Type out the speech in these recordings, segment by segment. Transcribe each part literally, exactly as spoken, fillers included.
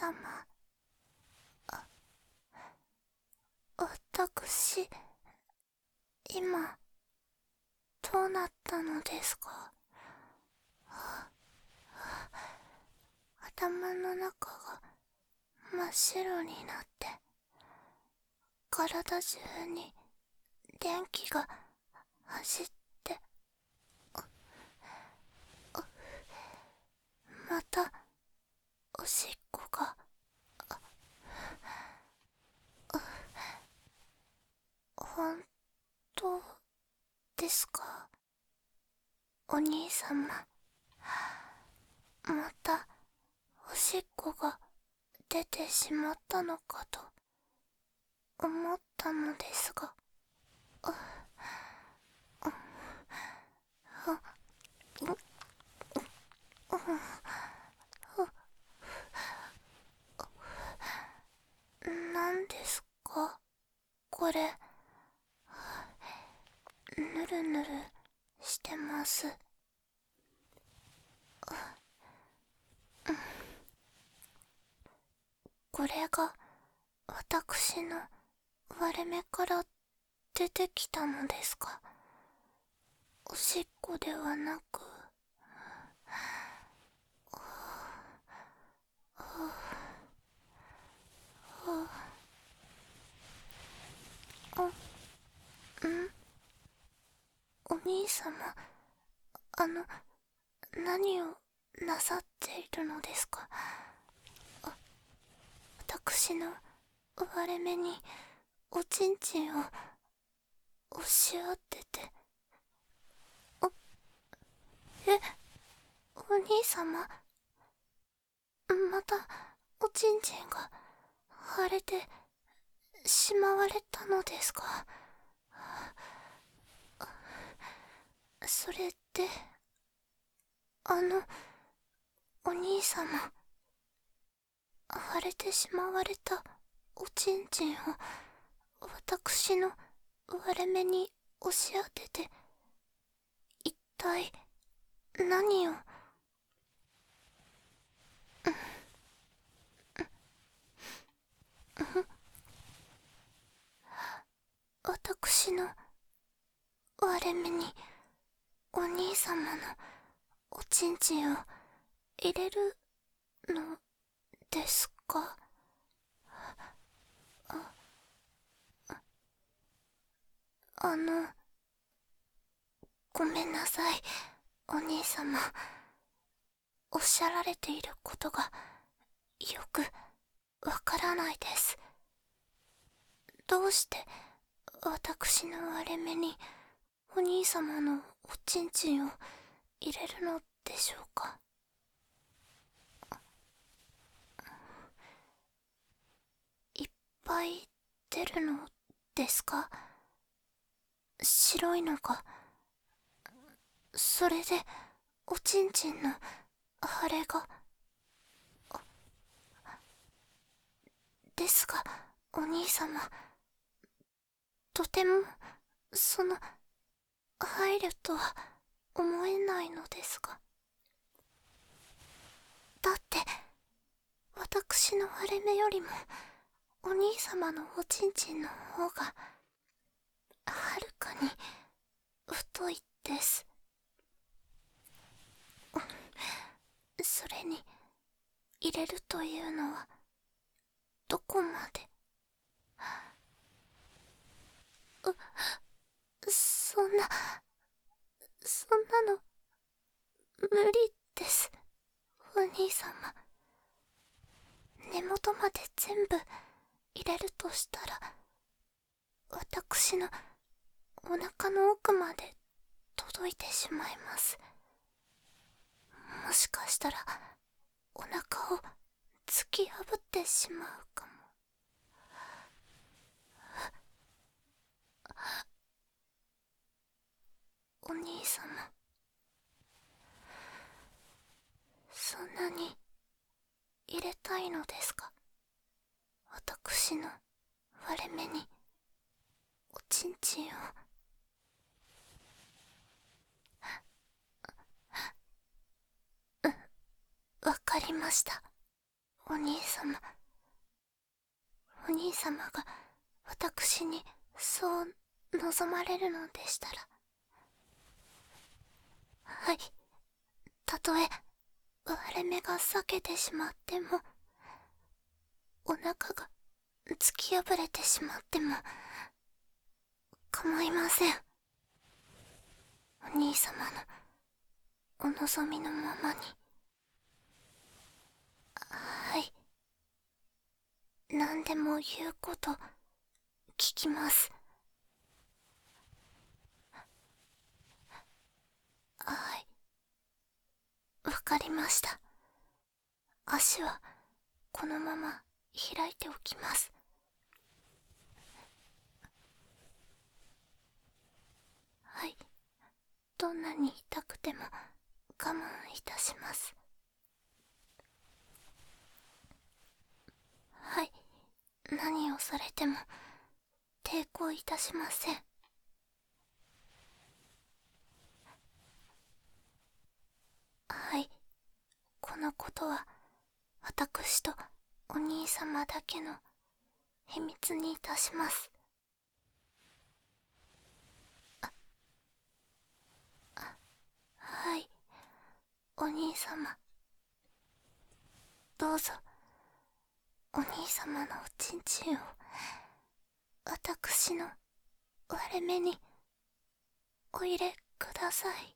様。あ、私、今、どうなったのですか？頭の中が真っ白になって、体中に電気が走って、また、おしっこが、本当ですか？お兄様。また、おしっこが出てしまったのかと思ったのですが。何ですかこれ。ぬるぬるしてます。これが私の割れ目から出てきたのですか？おしっこではなく。お兄様、あの、何をなさっているのですか？あ、私の割れ目におちんちんを押し当てて。あ、え、お兄様、またおちんちんが腫れてしまわれたのですか？それって、あの、お兄様、腫れてしまわれたおちんちんを私の割れ目に押し当てて、一体何を。私の割れ目にお兄様のおちんちんを入れるのですか？あ、あの、ごめんなさい、お兄様。おっしゃられていることがよくわからないです。どうして私の割れ目にお兄様のおちんちんを入れるのでしょうか？いっぱい出るのですか？白いのが。それでおちんちんの腫れが。ですがお兄様、とてもその配慮とは思えないのですが。だって私の割れ目よりもお兄様のおちんちんの方がはるかに太いです。それに入れるというのはどこまで。うそんなそんなの無理です、お兄様。根元まで全部入れるとしたら私のお腹の奥まで届いてしまいます。もしかしたらお腹を突き破ってしまうかも。お兄様、そんなに入れたいのですか？私の割れ目におちんちんを。わかりました、 お兄様、お兄様が私にそう望まれるのでしたら、はい、たとえ割れ目が裂けてしまっても、お腹が突き破れてしまっても構いません。お兄様のお望みのままに。はい、何でも言うこと聞きます。はい、わかりました。足はこのまま開いておきます。はい、どんなに痛くても我慢いたします。はい、何をされても抵抗いたしません。はい、このことは私とお兄様だけの秘密にいたします。あ、あ、はい、お兄様、どうぞお兄様のおちんちんを私の割れ目にお入れください。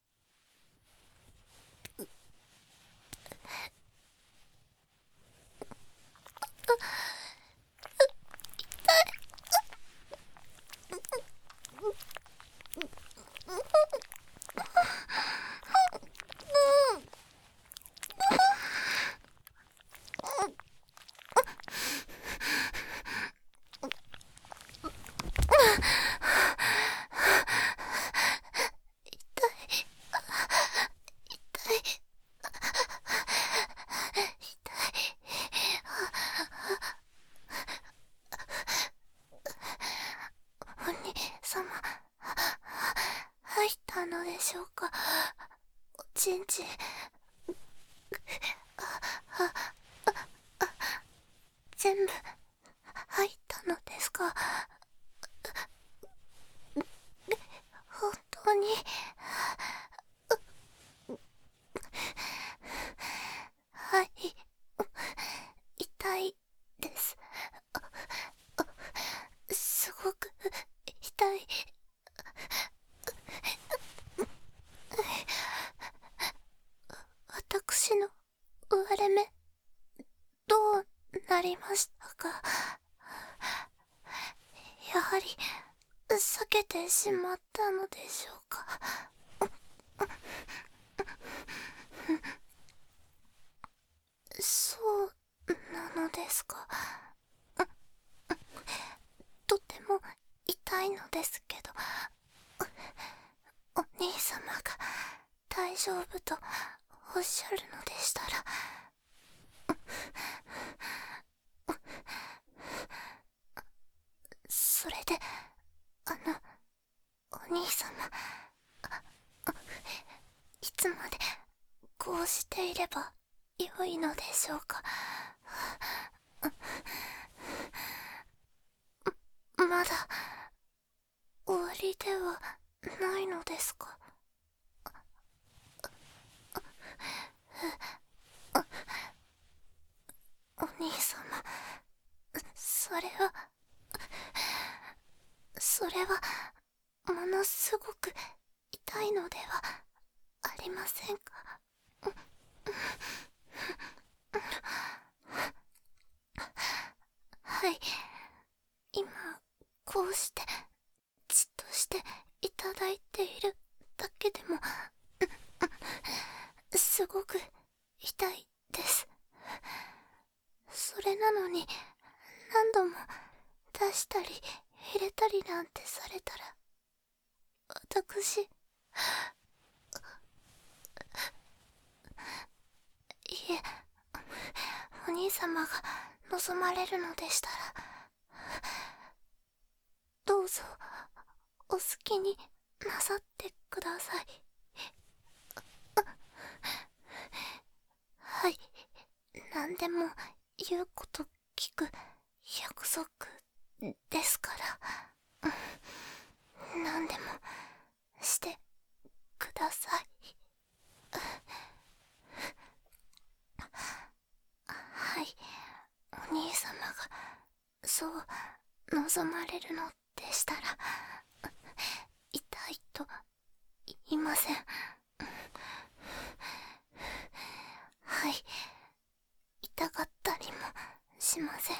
お兄様、入ったのでしょうか。おちんちん全部入ったのですか。本当に。はい、痛いです。すごく痛い。私の割れ目どうなりましたか。やはり避けてしまったのでしょうか。そうなのですか。とても痛いのですけど、お兄様が大丈夫とおっしゃるのでしたら、それで、あの、お兄様、いつまでこうしていれば良いのでしょうか。まだ終わりではないのですか。お兄様、それはそれはものすごく痛いのではありませんか。はい、今こうしてじっとしていただいているだけでもすごく痛いです。それなのに何度も出したり入れたりなんてされたら、私、いえ、お兄様が望まれるのでしたら、どうぞお好きになさってください。はい、 何でも言うこと聞く約束ですから、何でもしてください。はい、お兄様がそう望まれるのでしたら、痛いと言いません。はい、痛がったりもしません。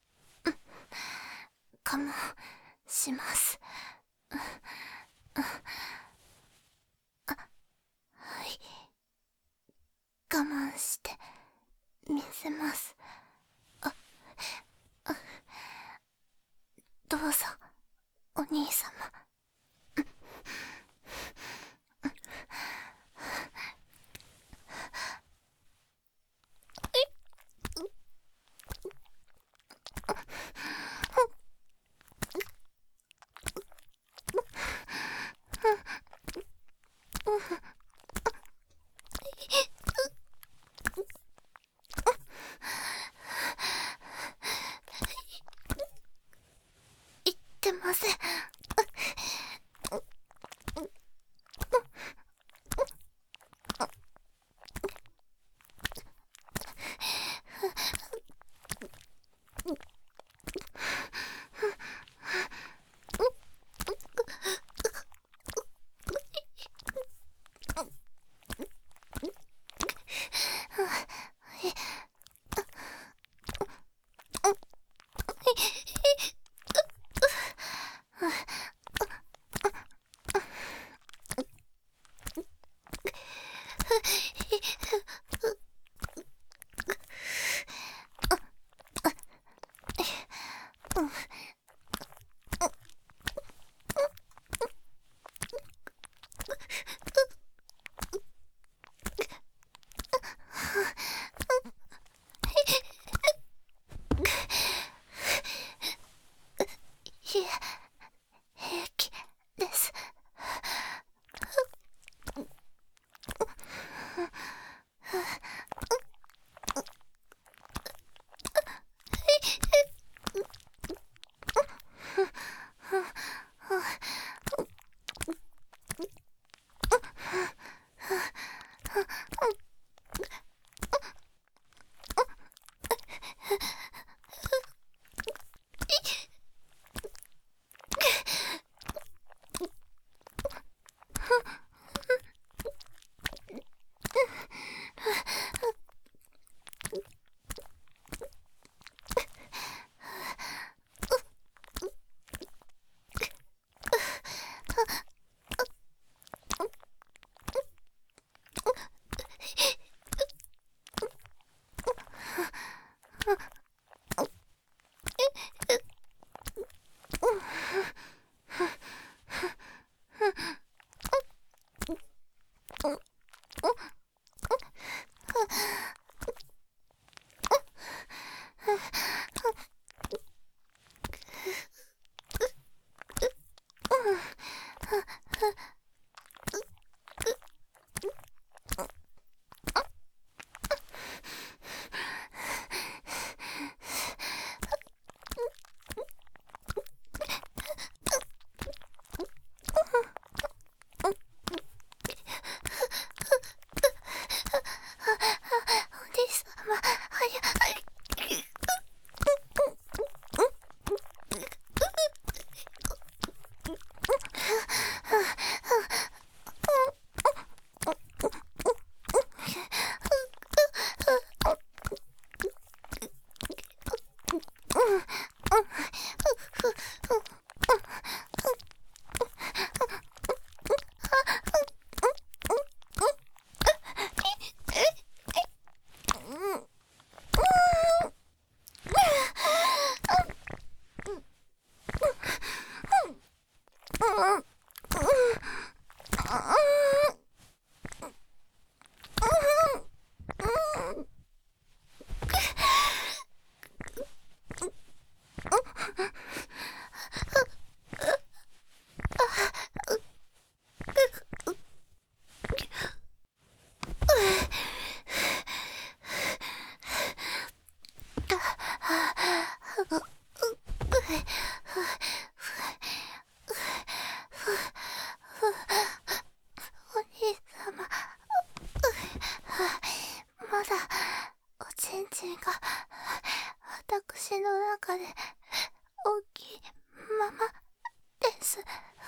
我慢します。はい、我慢してみせます。どうぞお兄様。言ってません。 。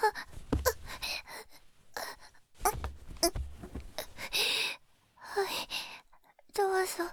はい、どうぞ。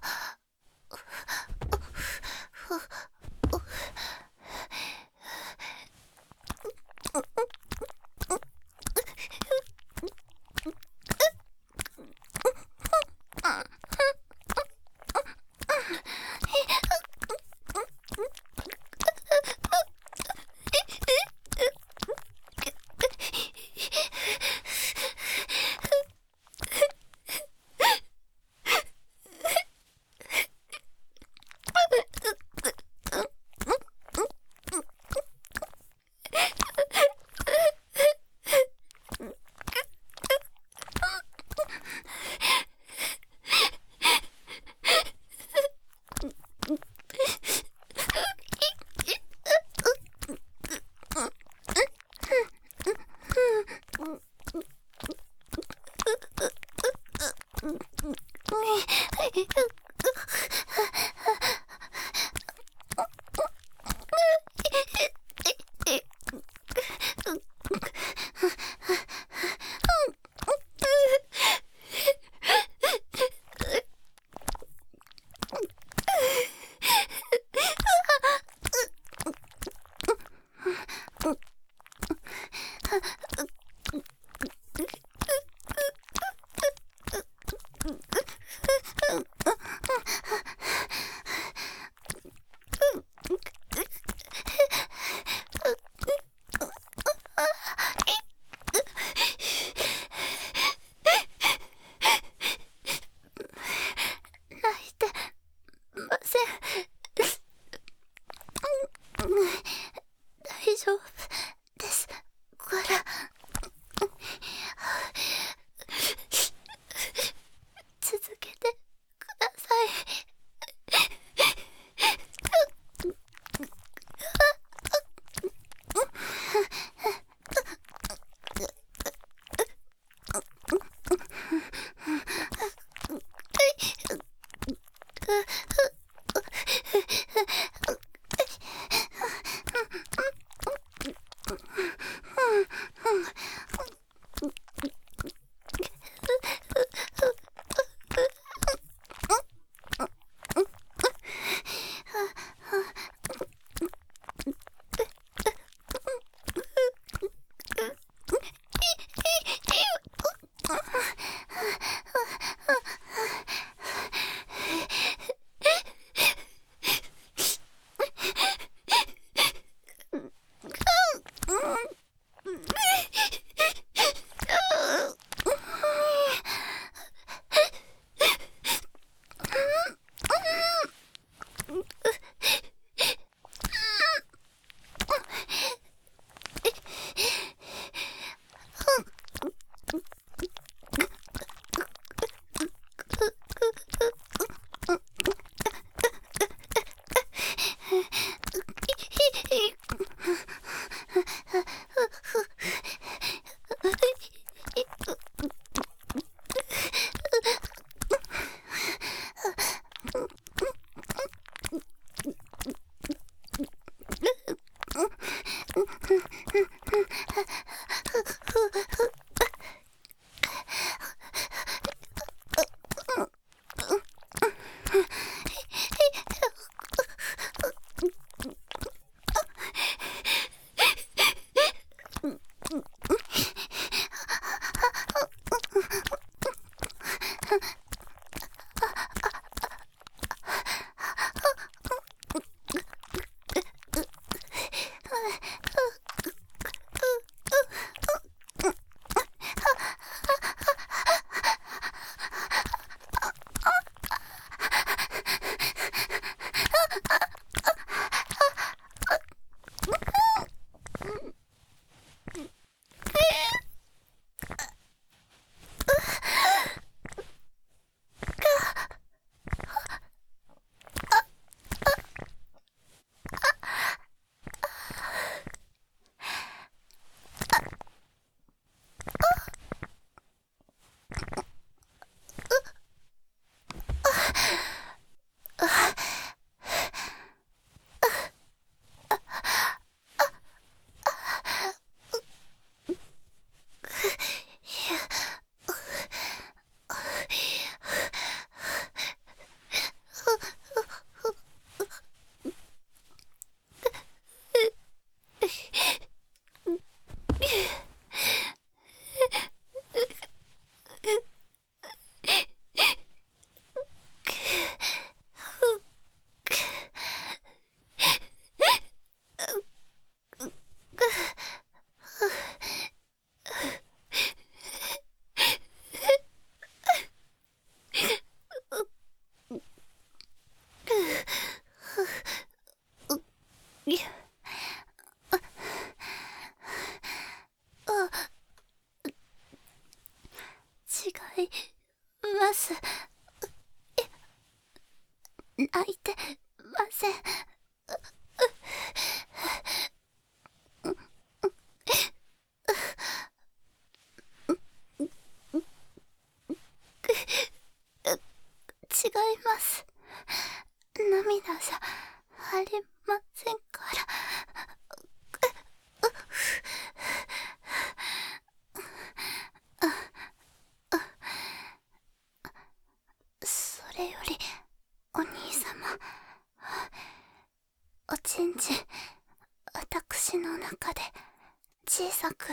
大丈夫ですから。続けてください。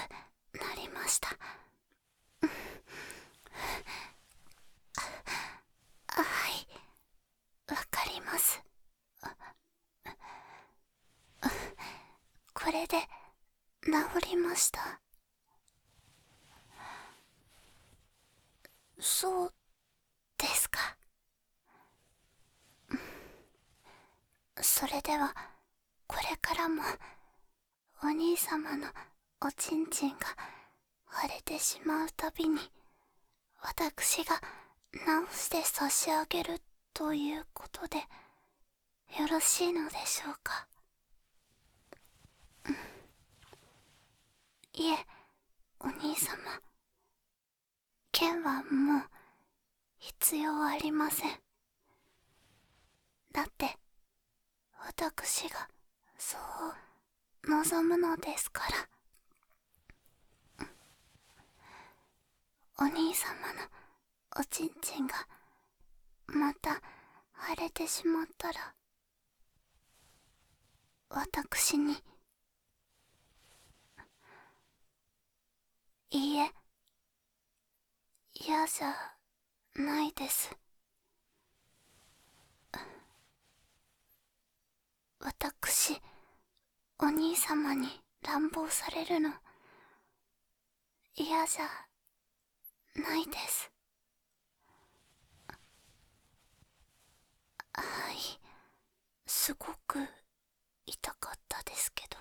なりました。はい、わかります。これで治りました。そうですか。それではこれからもお兄様のおちんちんが腫れてしまうたびに私が治して差し上げるということでよろしいのでしょうか。いえ、お兄様、剣はもう必要ありません。だって私がそう望むのですから。お兄様のおちんちんがまた腫れてしまったら私に、いいえ、嫌じゃないです。私、お兄様に乱暴されるの嫌じゃないです。はい、すごく痛かったですけど、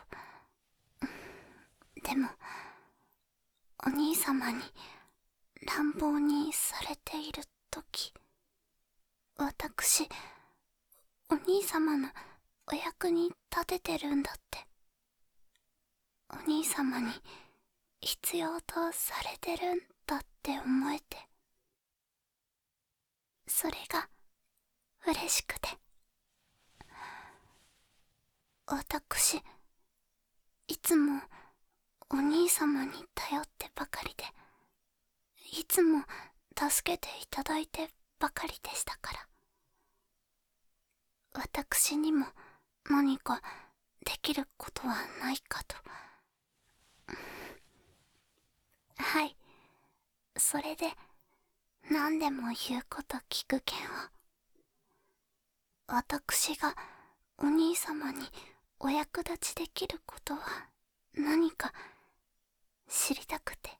でもお兄様に乱暴にされているとき、私お兄様のお役に立ててるんだって、お兄様に必要とされてるんだって思えて、それが嬉しくて。私いつもお兄様に頼ってばかりで、いつも助けていただいてばかりでしたから、私にも何かできることはないかと。はい、それで何でも言うこと聞くけんを。私がお兄様にお役立ちできることは何か知りたくて。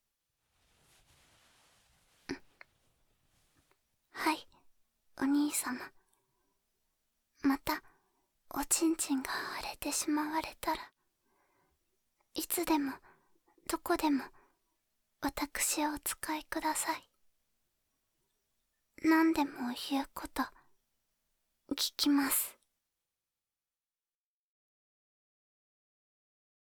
はい、お兄様、またおちんちんが腫れてしまわれたらいつでもどこでも私をお使いください。何でも言うこと聞きます。